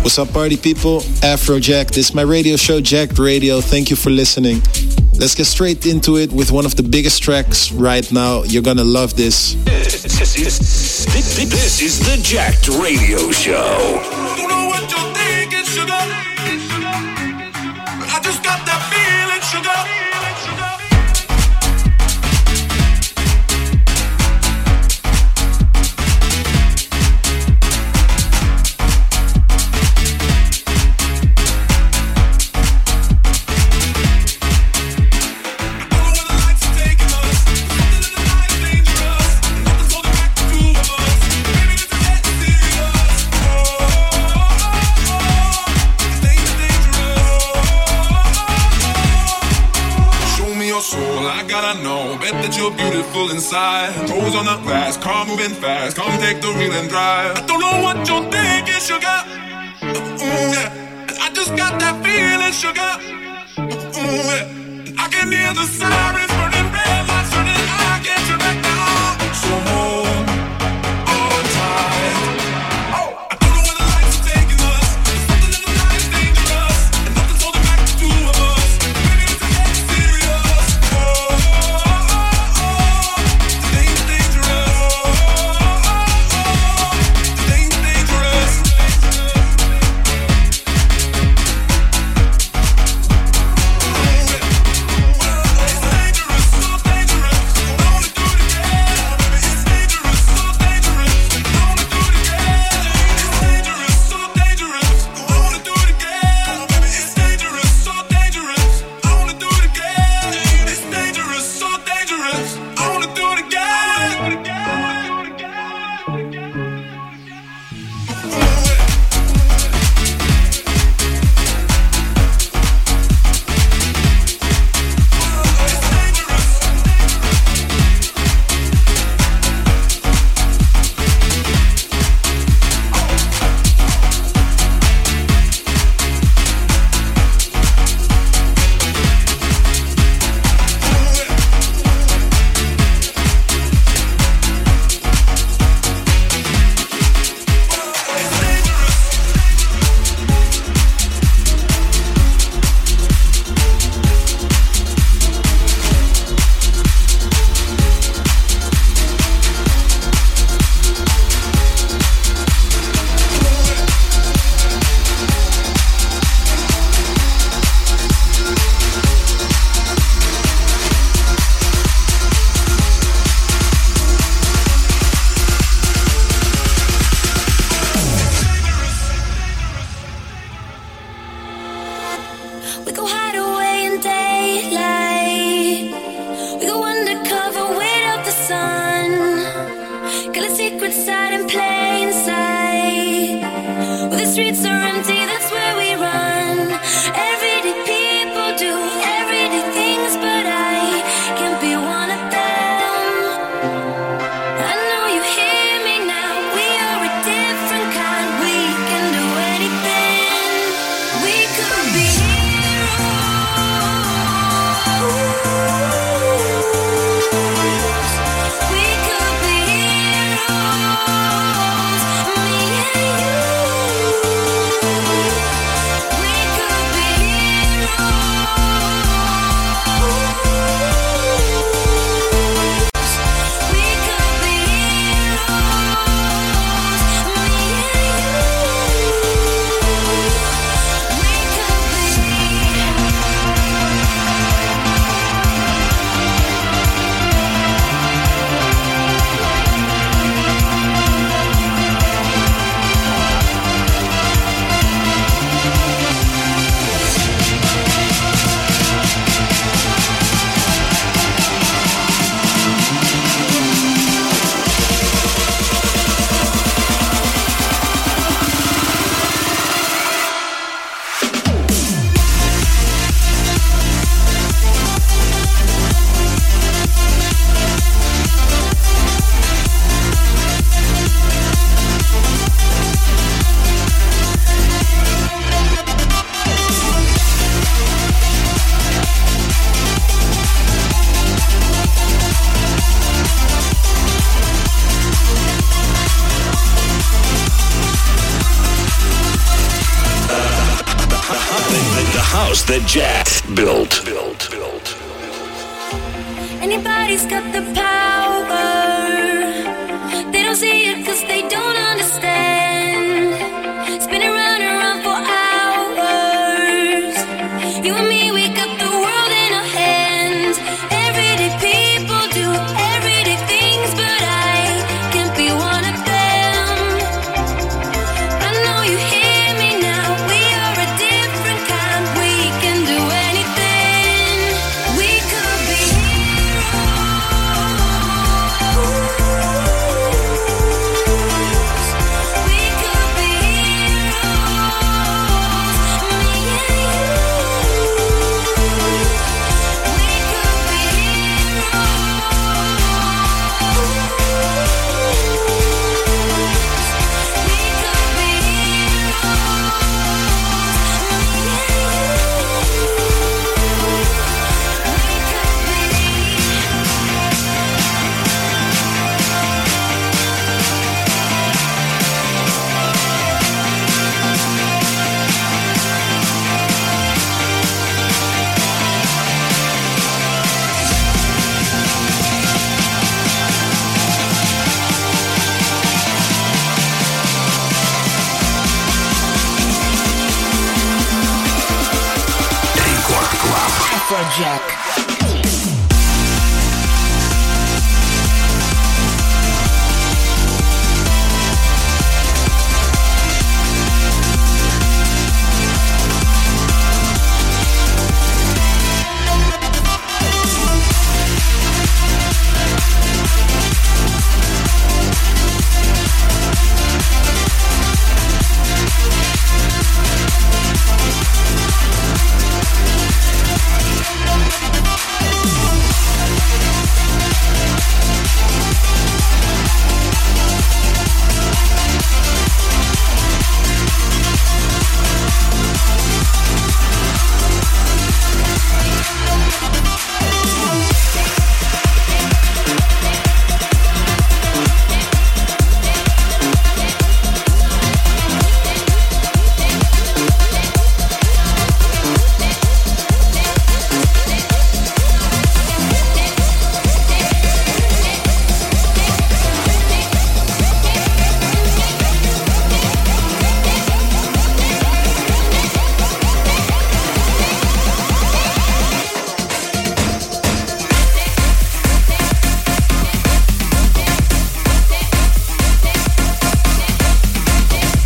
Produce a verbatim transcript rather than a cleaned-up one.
What's up, party people? Afrojack. This is my radio show, Jacked Radio. Thank you for listening. Let's get straight into it with one of the biggest tracks right now. You're gonna love this. This is, this is the Jacked Radio Show. Don't know what you're thinking, sugar. I just got that feeling, sugar. You're beautiful inside. Toes on the glass, car moving fast. Come take the wheel and drive. I don't know what you're thinking, sugar. Mm, yeah. I just got that feeling, sugar. Mm, yeah. I can hear the sirens burning, red lights turning. I can't turn back now. So hold on tight. I don't know where the lights are taking us. Something in the night is dangerous, and nothing's holding back the two of us. Maybe it's a get serious. Oh. Oh, house that Jack built. Built, built. Anybody's got the power. They don't see it cause they don't understand. Spinning round and round for hours. You and me, we got the world in our hands. Everyday people do everyday things, but I can't be one of them. I know you hear me now. We are a different kind. We can do anything. We could be Jack.